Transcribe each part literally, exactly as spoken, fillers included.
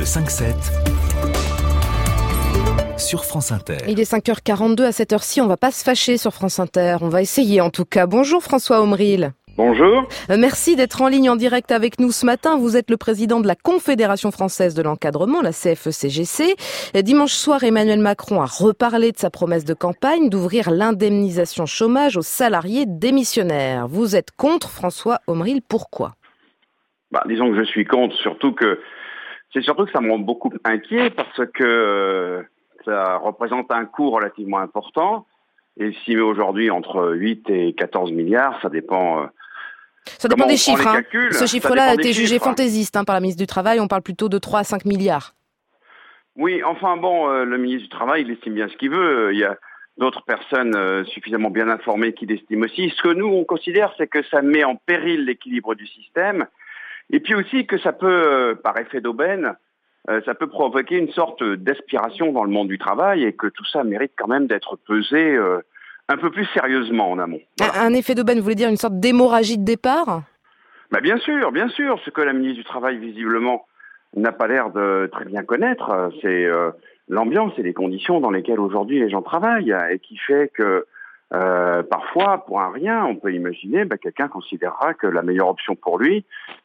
cinq sept sur France Inter. Il est cinq heures quarante-deux, à cette heure-ci, on va pas se fâcher sur France Inter. On va essayer en tout cas. Bonjour François Omril. Bonjour. Euh, merci d'être en ligne en direct avec nous ce matin. Vous êtes le président de la Confédération française de l'encadrement, la C F E C G C. Euh, dimanche soir, Emmanuel Macron a reparlé de sa promesse de campagne d'ouvrir l'indemnisation chômage aux salariés démissionnaires. Vous êtes contre, François Omril, pourquoi ? Bah, disons que je suis contre, surtout que c'est surtout que ça me rend beaucoup inquiet parce que euh, ça représente un coût relativement important. Et si aujourd'hui entre huit et quatorze milliards, ça dépend. Euh, ça dépend des chiffres. Hein. Calculs, Ce chiffre-là a été jugé fantaisiste hein, par la ministre du Travail. On parle plutôt de trois à cinq milliards. Oui, enfin bon, euh, le ministre du Travail, il estime bien ce qu'il veut. Il y a d'autres personnes euh, suffisamment bien informées qui l'estiment aussi. Ce que nous, on considère, c'est que ça met en péril l'équilibre du système. Et puis aussi que ça peut, euh, par effet d'aubaine, euh, ça peut provoquer une sorte d'aspiration dans le monde du travail et que tout ça mérite quand même d'être pesé euh, un peu plus sérieusement en amont. Voilà. Un effet d'aubaine, vous voulez dire une sorte d'hémorragie de départ ? Bah bien sûr, bien sûr. Ce que la ministre du Travail, visiblement, n'a pas l'air de très bien connaître, c'est euh, l'ambiance et les conditions dans lesquelles aujourd'hui les gens travaillent et qui fait que Euh, parfois, pour un rien, on peut imaginer, bah, quelqu'un considérera que la meilleure option pour lui,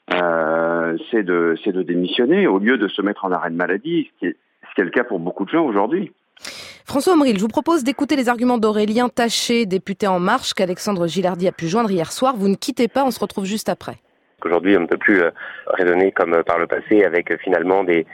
euh, c'est de, c'est de démissionner au lieu de se mettre en arrêt de maladie, ce qui est, ce qui est le cas pour beaucoup de gens aujourd'hui. François Omril, je vous propose d'écouter les arguments d'Aurélien Taché, député En Marche, qu'Alexandre Gilardi a pu joindre hier soir. Vous ne quittez pas, on se retrouve juste après. Aujourd'hui, on ne peut plus euh, raisonner comme par le passé avec euh, finalement des...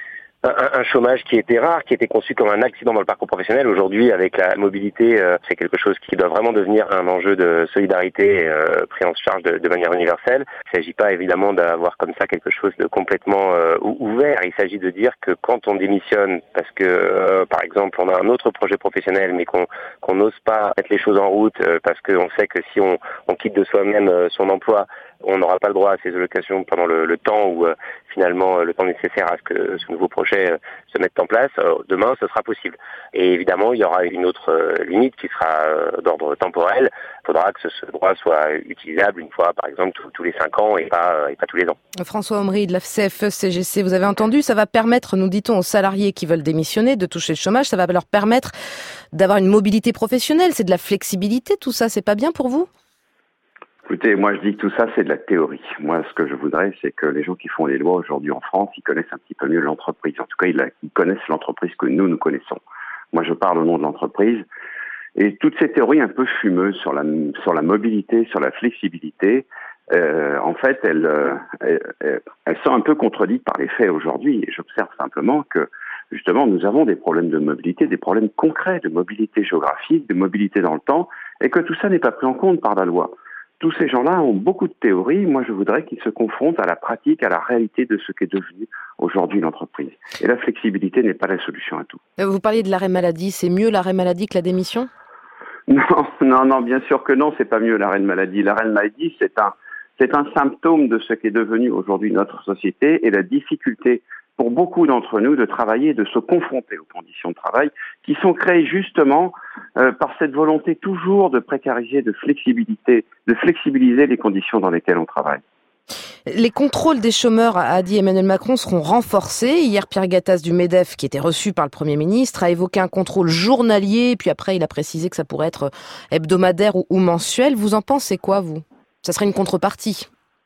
Un, un chômage qui était rare, qui était conçu comme un accident dans le parcours professionnel. Aujourd'hui, avec la mobilité, euh, c'est quelque chose qui doit vraiment devenir un enjeu de solidarité euh, pris en charge de, de manière universelle. Il ne s'agit pas évidemment d'avoir comme ça quelque chose de complètement euh, ouvert. Il s'agit de dire que quand on démissionne, parce que euh, par exemple on a un autre projet professionnel, mais qu'on qu'on n'ose pas mettre les choses en route, euh, parce qu'on sait que si on, on quitte de soi-même euh, son emploi, on n'aura pas le droit à ces allocations pendant le, le temps où euh, finalement euh, le temps nécessaire à ce que ce nouveau projet euh, se mette en place. Euh, demain, ce sera possible. Et évidemment, il y aura une autre euh, limite qui sera euh, d'ordre temporel. Il faudra que ce, ce droit soit utilisable une fois, par exemple, tous, tous les cinq ans et pas, euh, et pas tous les ans. François Omril de la C F E C G C, vous avez entendu, ça va permettre, nous dit-on, aux salariés qui veulent démissionner de toucher le chômage. Ça va leur permettre d'avoir une mobilité professionnelle. C'est de la flexibilité, tout ça. C'est pas bien pour vous ? Écoutez, moi je dis que tout ça c'est de la théorie. Moi ce que je voudrais c'est que les gens qui font les lois aujourd'hui en France, ils connaissent un petit peu mieux l'entreprise. En tout cas, ils, ils connaissent l'entreprise que nous, nous connaissons. Moi je parle au nom de l'entreprise. Et toutes ces théories un peu fumeuses sur la, sur la mobilité, sur la flexibilité, euh, en fait elles, euh, elles, elles sont un peu contredites par les faits aujourd'hui. Et j'observe simplement que justement nous avons des problèmes de mobilité, des problèmes concrets de mobilité géographique, de mobilité dans le temps, et que tout ça n'est pas pris en compte par la loi. Tous ces gens-là ont beaucoup de théories. Moi, je voudrais qu'ils se confrontent à la pratique, à la réalité de ce qu'est devenu aujourd'hui l'entreprise. Et la flexibilité n'est pas la solution à tout. Vous parliez de l'arrêt maladie. C'est mieux l'arrêt maladie que la démission ? Non, non, non, bien sûr que non, c'est pas mieux l'arrêt de maladie. L'arrêt de maladie, c'est un, c'est un symptôme de ce qu'est devenu aujourd'hui notre société et la difficulté pour beaucoup d'entre nous de travailler et de se confronter aux conditions de travail qui sont créées justement euh, par cette volonté toujours de précariser, de flexibilité, de flexibiliser les conditions dans lesquelles on travaille. Les contrôles des chômeurs, a dit Emmanuel Macron, seront renforcés. Hier, Pierre Gattaz du MEDEF, qui était reçu par le Premier ministre, a évoqué un contrôle journalier, puis après il a précisé que ça pourrait être hebdomadaire ou, ou mensuel. Vous en pensez quoi, vous ? Ça serait une contrepartie ?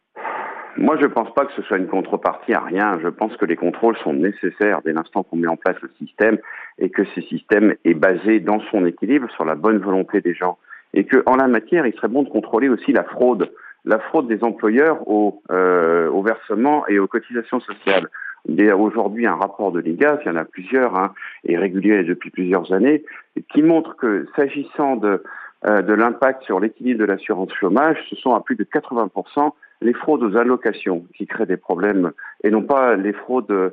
Moi, je ne pense pas que ce soit une contrepartie à rien. Je pense que les contrôles sont nécessaires dès l'instant qu'on met en place le système et que ce système est basé dans son équilibre sur la bonne volonté des gens. Et qu'en la matière, il serait bon de contrôler aussi la fraude, la fraude des employeurs au, euh, au versement et aux cotisations sociales. Il y a aujourd'hui un rapport de l'I G A S, il y en a plusieurs, hein, et régulier depuis plusieurs années, qui montre que s'agissant de, euh, de l'impact sur l'équilibre de l'assurance chômage, ce sont à plus de quatre-vingts pour cent les fraudes aux allocations qui créent des problèmes et non pas les fraudes,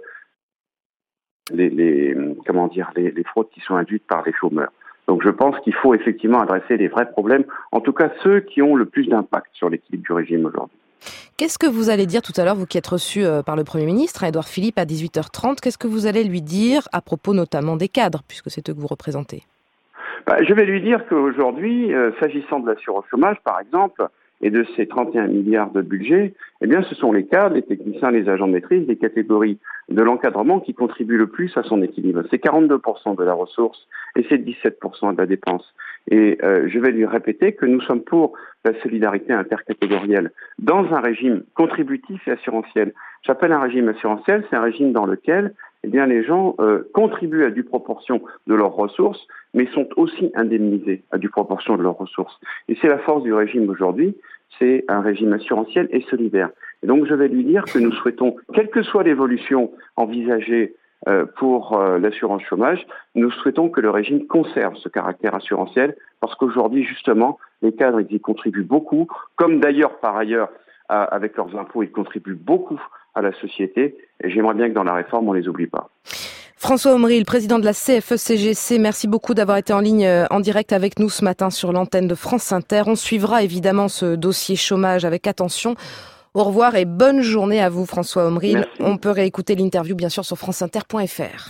les, les comment dire, les, les fraudes qui sont induites par les chômeurs. Donc je pense qu'il faut effectivement adresser les vrais problèmes, en tout cas ceux qui ont le plus d'impact sur l'équilibre du régime aujourd'hui. Qu'est-ce que vous allez dire tout à l'heure, vous qui êtes reçu par le Premier ministre, Édouard Philippe, à dix-huit heures trente, qu'est-ce que vous allez lui dire à propos notamment des cadres, puisque c'est eux que vous représentez ? Bah, je vais lui dire qu'aujourd'hui, euh, s'agissant de l'assurance chômage par exemple, Et de ces trente et un milliards de budget, eh bien, ce sont les cadres, les techniciens, les agents de maîtrise, les catégories de l'encadrement qui contribuent le plus à son équilibre. C'est quarante-deux pour cent de la ressource et c'est dix-sept pour cent de la dépense. Et euh, je vais lui répéter que nous sommes pour la solidarité intercatégorielle dans un régime contributif et assurantiel. J'appelle un régime assurantiel, c'est un régime dans lequel eh bien, les gens euh, contribuent à due proportion de leurs ressources, mais sont aussi indemnisés à due proportion de leurs ressources. Et c'est la force du régime aujourd'hui, c'est un régime assurantiel et solidaire. Et donc je vais lui dire que nous souhaitons, quelle que soit l'évolution envisagée euh, pour euh, l'assurance chômage, nous souhaitons que le régime conserve ce caractère assurantiel, parce qu'aujourd'hui, justement, les cadres, ils y contribuent beaucoup, comme d'ailleurs, par ailleurs, à, avec leurs impôts, ils contribuent beaucoup à la société, et j'aimerais bien que dans la réforme, on les oublie pas. François Omry, le président de la C F E C G C, merci beaucoup d'avoir été en ligne en direct avec nous ce matin sur l'antenne de France Inter. On suivra évidemment ce dossier chômage avec attention. Au revoir et bonne journée à vous François Omry. On peut réécouter l'interview bien sûr sur franceinter point fr.